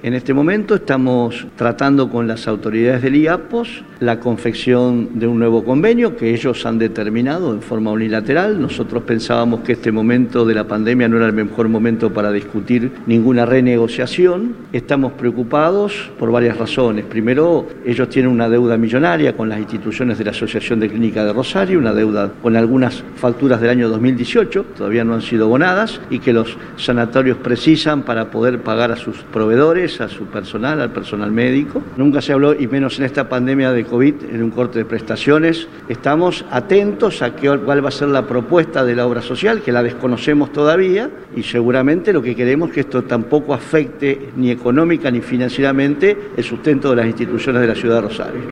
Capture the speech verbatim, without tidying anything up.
En este momento estamos tratando con las autoridades del I A P O S la confección de un nuevo convenio que ellos han determinado en forma unilateral. Nosotros pensábamos que este momento de la pandemia no era el mejor momento para discutir ninguna renegociación. Estamos preocupados por varias razones. Primero, ellos tienen una deuda millonaria con las instituciones de la Asociación de Clínica de Rosario, una deuda con algunas facturas del año dos mil dieciocho, todavía no han sido abonadas, y que los sanatorios precisan para poder pagar a sus proveedores, a su personal, al personal médico. Nunca se habló, y menos en esta pandemia de COVID, en un corte de prestaciones. Estamos atentos a qué, cuál va a ser la propuesta de la obra social, que la desconocemos todavía, y seguramente lo que queremos es que esto tampoco afecte ni económica ni financieramente el sustento de las instituciones de la ciudad de Rosario.